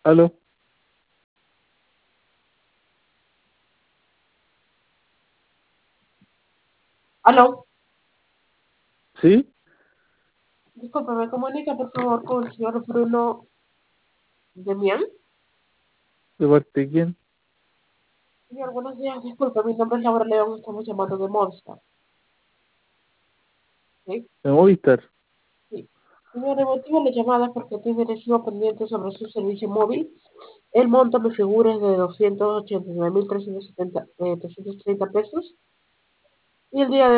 Aló, Aló, ¿sí? disculpe, me comunica por favor con el señor Bruno Demián. ¿De parte de quién? Señor, buenos días, disculpe, mi nombre es Laura León, estamos llamando de Monster. ¿Sí? ¿De Movistar? Sí. Señor, el motivo de la llamada es porque tiene recibo pendiente sobre su servicio móvil. El monto me figura es de 289.330 pesos. Y el día de